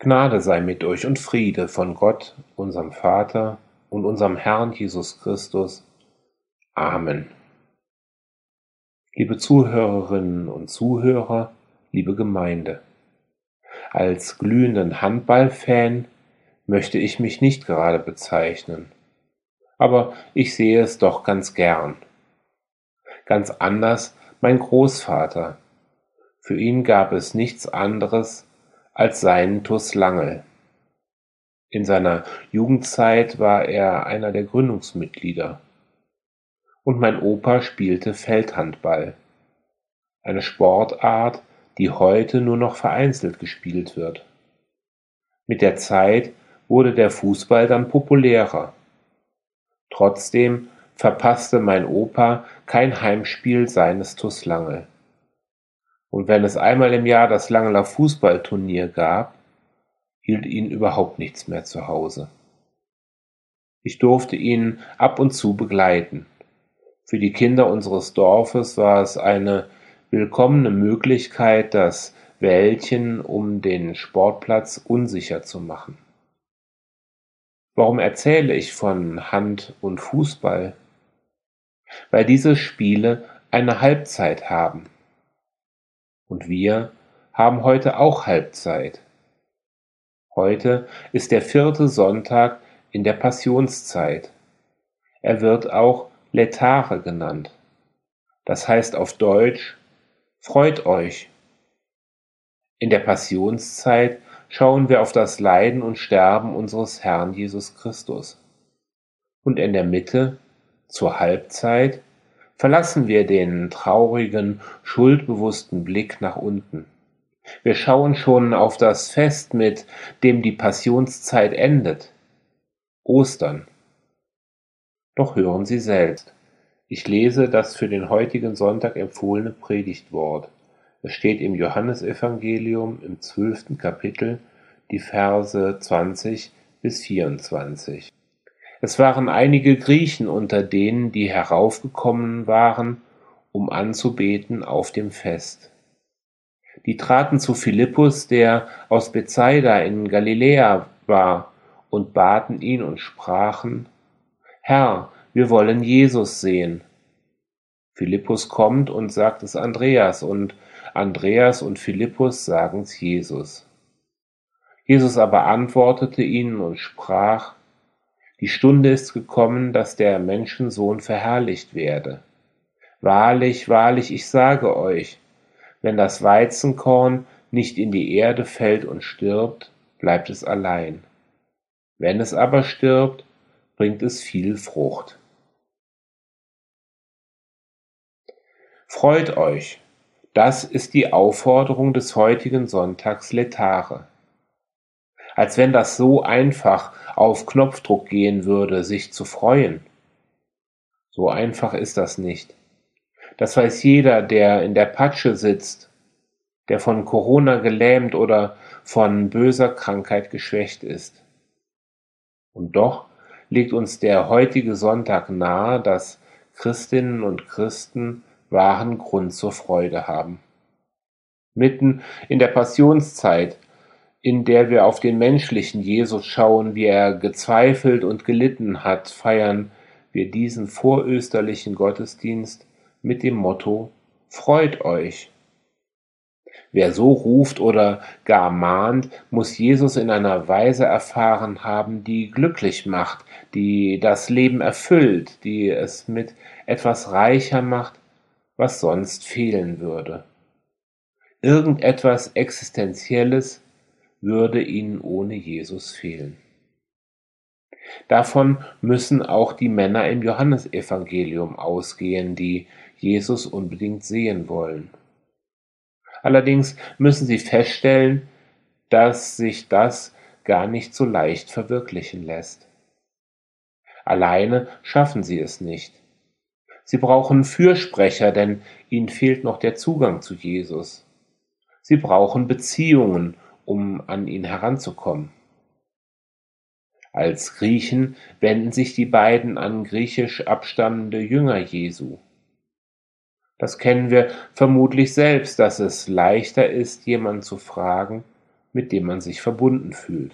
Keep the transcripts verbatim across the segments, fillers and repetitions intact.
Gnade sei mit euch und Friede von Gott, unserem Vater und unserem Herrn Jesus Christus. Amen. Liebe Zuhörerinnen und Zuhörer, liebe Gemeinde, als glühenden Handballfan möchte ich mich nicht gerade bezeichnen, aber ich sehe es doch ganz gern. Ganz anders mein Großvater. Für ihn gab es nichts anderes als seinen T uS Langel. In seiner Jugendzeit war er einer der Gründungsmitglieder. Und mein Opa spielte Feldhandball, eine Sportart, die heute nur noch vereinzelt gespielt wird. Mit der Zeit wurde der Fußball dann populärer. Trotzdem verpasste mein Opa kein Heimspiel seines T uS Langel. Und wenn es einmal im Jahr das Langeler Fußballturnier gab, hielt ihn überhaupt nichts mehr zu Hause. Ich durfte ihn ab und zu begleiten. Für die Kinder unseres Dorfes war es eine willkommene Möglichkeit, das Wäldchen um den Sportplatz unsicher zu machen. Warum erzähle ich von Hand- und Fußball? Weil diese Spiele eine Halbzeit haben. Und wir haben heute auch Halbzeit. Heute ist der vierte Sonntag in der Passionszeit. Er wird auch Laetare genannt. Das heißt auf Deutsch: Freut euch. In der Passionszeit schauen wir auf das Leiden und Sterben unseres Herrn Jesus Christus. Und in der Mitte, zur Halbzeit, verlassen wir den traurigen, schuldbewussten Blick nach unten. Wir schauen schon auf das Fest, mit dem die Passionszeit endet: Ostern. Doch hören Sie selbst. Ich lese das für den heutigen Sonntag empfohlene Predigtwort. Es steht im Johannesevangelium im zwölften Kapitel, die Verse zwanzig bis vierundzwanzig. Es waren einige Griechen unter denen, die heraufgekommen waren, um anzubeten auf dem Fest. Die traten zu Philippus, der aus Bethsaida in Galiläa war, und baten ihn und sprachen: Herr, wir wollen Jesus sehen. Philippus kommt und sagt es Andreas, und Andreas und Philippus sagen es Jesus. Jesus aber antwortete ihnen und sprach: Die Stunde ist gekommen, dass der Menschensohn verherrlicht werde. Wahrlich, wahrlich, ich sage euch, wenn das Weizenkorn nicht in die Erde fällt und stirbt, bleibt es allein. Wenn es aber stirbt, bringt es viel Frucht. Freut euch, das ist die Aufforderung des heutigen Sonntags Laetare. Als wenn das so einfach auf Knopfdruck gehen würde, sich zu freuen. So einfach ist das nicht. Das weiß jeder, der in der Patsche sitzt, der von Corona gelähmt oder von böser Krankheit geschwächt ist. Und doch legt uns der heutige Sonntag nahe, dass Christinnen und Christen wahren Grund zur Freude haben. Mitten in der Passionszeit, in der wir auf den menschlichen Jesus schauen, wie er gezweifelt und gelitten hat, feiern wir diesen vorösterlichen Gottesdienst mit dem Motto: Freut euch. Wer so ruft oder gar mahnt, muss Jesus in einer Weise erfahren haben, die glücklich macht, die das Leben erfüllt, die es mit etwas reicher macht, was sonst fehlen würde. Irgendetwas Existenzielles würde ihnen ohne Jesus fehlen. Davon müssen auch die Männer im Johannesevangelium ausgehen, die Jesus unbedingt sehen wollen. Allerdings müssen sie feststellen, dass sich das gar nicht so leicht verwirklichen lässt. Alleine schaffen sie es nicht. Sie brauchen Fürsprecher, denn ihnen fehlt noch der Zugang zu Jesus. Sie brauchen Beziehungen, um an ihn heranzukommen. Als Griechen wenden sich die beiden an griechisch abstammende Jünger Jesu. Das kennen wir vermutlich selbst, dass es leichter ist, jemanden zu fragen, mit dem man sich verbunden fühlt.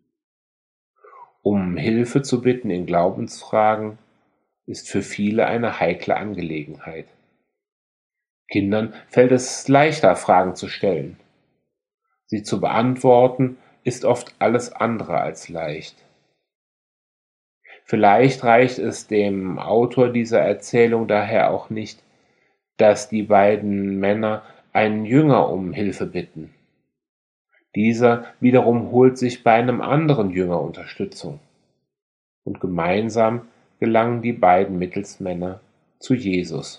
Um Hilfe zu bitten in Glaubensfragen ist für viele eine heikle Angelegenheit. Kindern fällt es leichter, Fragen zu stellen. Sie zu beantworten ist oft alles andere als leicht. Vielleicht reicht es dem Autor dieser Erzählung daher auch nicht, dass die beiden Männer einen Jünger um Hilfe bitten. Dieser wiederum holt sich bei einem anderen Jünger Unterstützung. Und gemeinsam gelangen die beiden Mittelsmänner zu Jesus.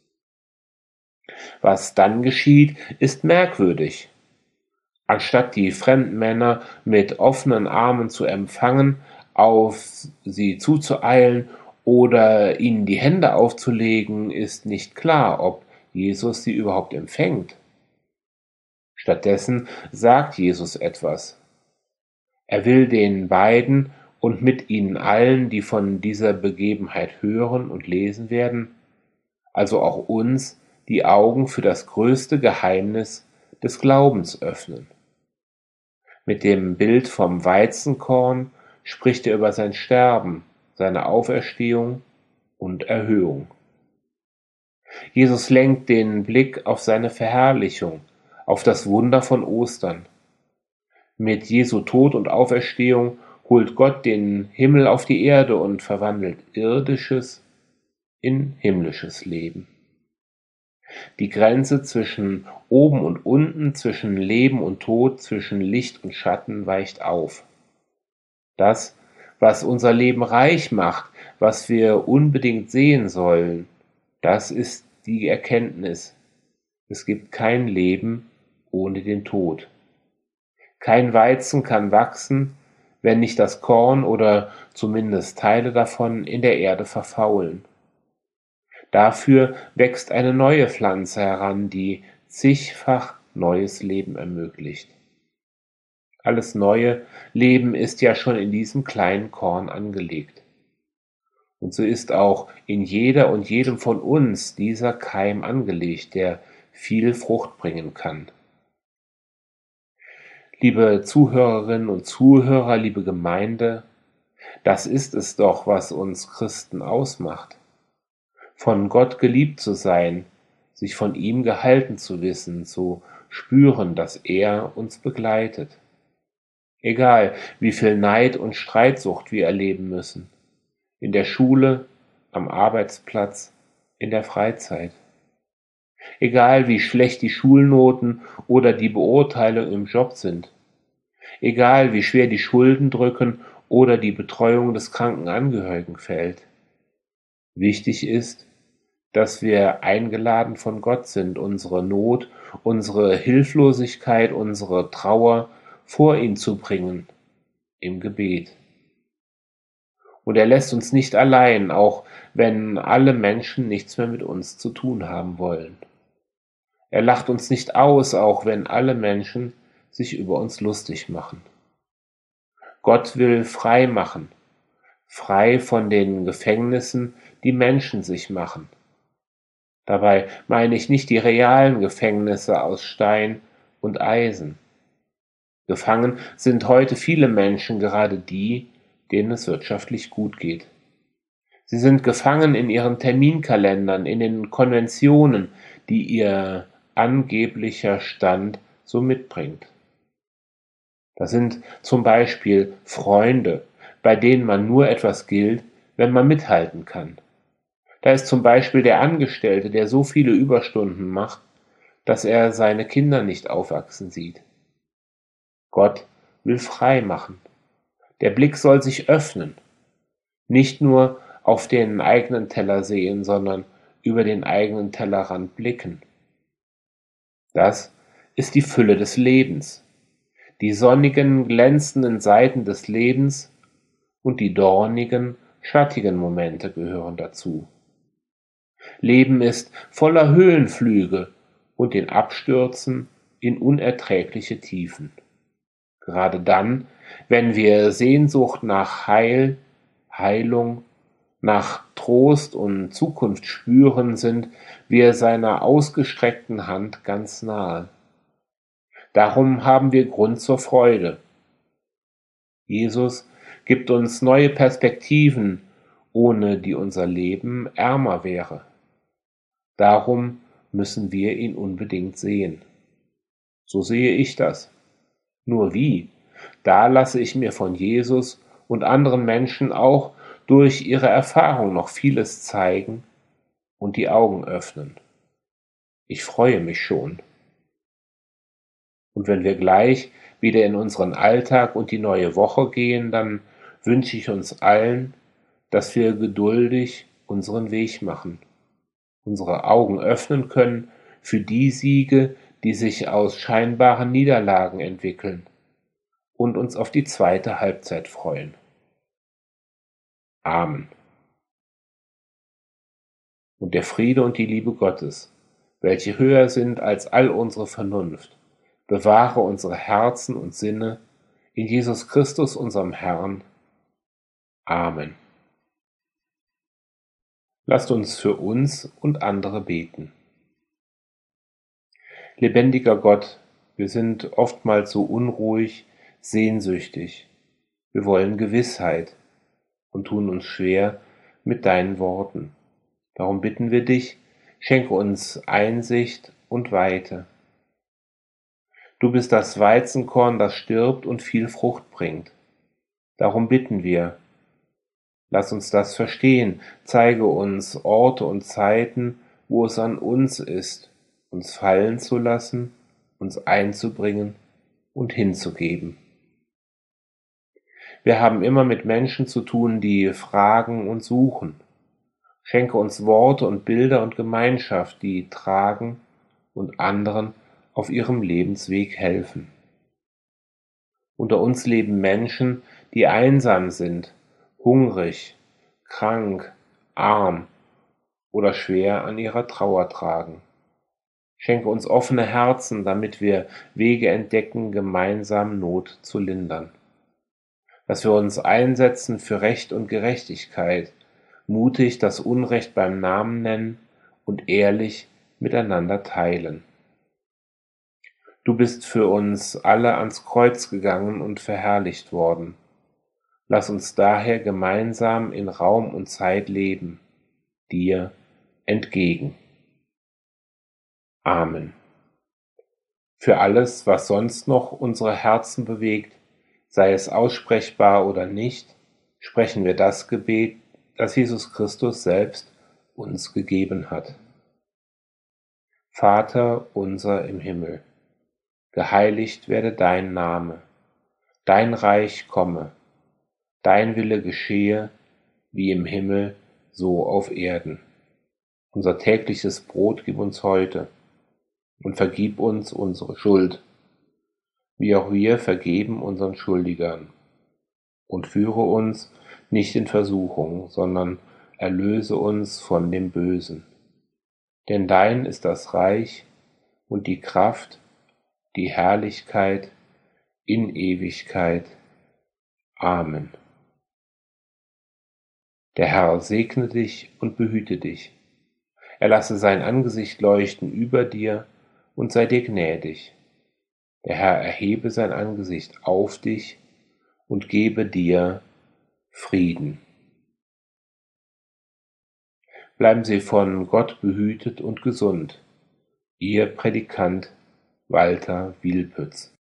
Was dann geschieht, ist merkwürdig. Anstatt die fremden Männer mit offenen Armen zu empfangen, auf sie zuzueilen oder ihnen die Hände aufzulegen, ist nicht klar, ob Jesus sie überhaupt empfängt. Stattdessen sagt Jesus etwas. Er will den beiden und mit ihnen allen, die von dieser Begebenheit hören und lesen werden, also auch uns, die Augen für das größte Geheimnis des Glaubens öffnen. Mit dem Bild vom Weizenkorn spricht er über sein Sterben, seine Auferstehung und Erhöhung. Jesus lenkt den Blick auf seine Verherrlichung, auf das Wunder von Ostern. Mit Jesu Tod und Auferstehung holt Gott den Himmel auf die Erde und verwandelt irdisches in himmlisches Leben. Die Grenze zwischen oben und unten, zwischen Leben und Tod, zwischen Licht und Schatten weicht auf. Das, was unser Leben reich macht, was wir unbedingt sehen sollen, das ist die Erkenntnis. Es gibt kein Leben ohne den Tod. Kein Weizen kann wachsen, wenn nicht das Korn oder zumindest Teile davon in der Erde verfaulen. Dafür wächst eine neue Pflanze heran, die zigfach neues Leben ermöglicht. Alles neue Leben ist ja schon in diesem kleinen Korn angelegt. Und so ist auch in jeder und jedem von uns dieser Keim angelegt, der viel Frucht bringen kann. Liebe Zuhörerinnen und Zuhörer, liebe Gemeinde, das ist es doch, was uns Christen ausmacht. Von Gott geliebt zu sein, sich von ihm gehalten zu wissen, zu spüren, dass er uns begleitet. Egal, wie viel Neid und Streitsucht wir erleben müssen, in der Schule, am Arbeitsplatz, in der Freizeit. Egal, wie schlecht die Schulnoten oder die Beurteilung im Job sind. Egal, wie schwer die Schulden drücken oder die Betreuung des kranken Angehörigen fällt. Wichtig ist, dass wir eingeladen von Gott sind, unsere Not, unsere Hilflosigkeit, unsere Trauer vor ihn zu bringen, im Gebet. Und er lässt uns nicht allein, auch wenn alle Menschen nichts mehr mit uns zu tun haben wollen. Er lacht uns nicht aus, auch wenn alle Menschen sich über uns lustig machen. Gott will frei machen, frei von den Gefängnissen, die Menschen sich machen. Dabei meine ich nicht die realen Gefängnisse aus Stein und Eisen. Gefangen sind heute viele Menschen, gerade die, denen es wirtschaftlich gut geht. Sie sind gefangen in ihren Terminkalendern, in den Konventionen, die ihr angeblicher Stand so mitbringt. Das sind zum Beispiel Freunde, bei denen man nur etwas gilt, wenn man mithalten kann. Da ist zum Beispiel der Angestellte, der so viele Überstunden macht, dass er seine Kinder nicht aufwachsen sieht. Gott will frei machen. Der Blick soll sich öffnen. Nicht nur auf den eigenen Teller sehen, sondern über den eigenen Tellerrand blicken. Das ist die Fülle des Lebens. Die sonnigen, glänzenden Seiten des Lebens und die dornigen, schattigen Momente gehören dazu. Leben ist voller Höhenflüge und den Abstürzen in unerträgliche Tiefen. Gerade dann, wenn wir Sehnsucht nach Heil, Heilung, nach Trost und Zukunft spüren, sind wir seiner ausgestreckten Hand ganz nahe. Darum haben wir Grund zur Freude. Jesus gibt uns neue Perspektiven, ohne die unser Leben ärmer wäre. Darum müssen wir ihn unbedingt sehen. So sehe ich das. Nur wie? Da lasse ich mir von Jesus und anderen Menschen auch durch ihre Erfahrung noch vieles zeigen und die Augen öffnen. Ich freue mich schon. Und wenn wir gleich wieder in unseren Alltag und die neue Woche gehen, dann wünsche ich uns allen, dass wir geduldig unseren Weg machen, unsere Augen öffnen können für die Siege, die sich aus scheinbaren Niederlagen entwickeln, und uns auf die zweite Halbzeit freuen. Amen. Und der Friede und die Liebe Gottes, welche höher sind als all unsere Vernunft, bewahre unsere Herzen und Sinne in Jesus Christus, unserem Herrn. Amen. Lasst uns für uns und andere beten. Lebendiger Gott, wir sind oftmals so unruhig, sehnsüchtig. Wir wollen Gewissheit und tun uns schwer mit deinen Worten. Darum bitten wir dich, schenke uns Einsicht und Weite. Du bist das Weizenkorn, das stirbt und viel Frucht bringt. Darum bitten wir, lass uns das verstehen, zeige uns Orte und Zeiten, wo es an uns ist, uns fallen zu lassen, uns einzubringen und hinzugeben. Wir haben immer mit Menschen zu tun, die fragen und suchen. Schenke uns Worte und Bilder und Gemeinschaft, die tragen und anderen auf ihrem Lebensweg helfen. Unter uns leben Menschen, die einsam sind, hungrig, krank, arm oder schwer an ihrer Trauer tragen. Schenke uns offene Herzen, damit wir Wege entdecken, gemeinsam Not zu lindern. Dass wir uns einsetzen für Recht und Gerechtigkeit, mutig das Unrecht beim Namen nennen und ehrlich miteinander teilen. Du bist für uns alle ans Kreuz gegangen und verherrlicht worden. Lass uns daher gemeinsam in Raum und Zeit leben, dir entgegen. Amen. Für alles, was sonst noch unsere Herzen bewegt, sei es aussprechbar oder nicht, sprechen wir das Gebet, das Jesus Christus selbst uns gegeben hat. Vater unser im Himmel, geheiligt werde dein Name, dein Reich komme, dein Wille geschehe, wie im Himmel, so auf Erden. Unser tägliches Brot gib uns heute und vergib uns unsere Schuld, wie auch wir vergeben unseren Schuldigern. Und führe uns nicht in Versuchung, sondern erlöse uns von dem Bösen. Denn dein ist das Reich und die Kraft, die Herrlichkeit in Ewigkeit. Amen. Der Herr segne dich und behüte dich. Er lasse sein Angesicht leuchten über dir und sei dir gnädig. Der Herr erhebe sein Angesicht auf dich und gebe dir Frieden. Bleiben Sie von Gott behütet und gesund. Ihr Prädikant Walter Wielpütz.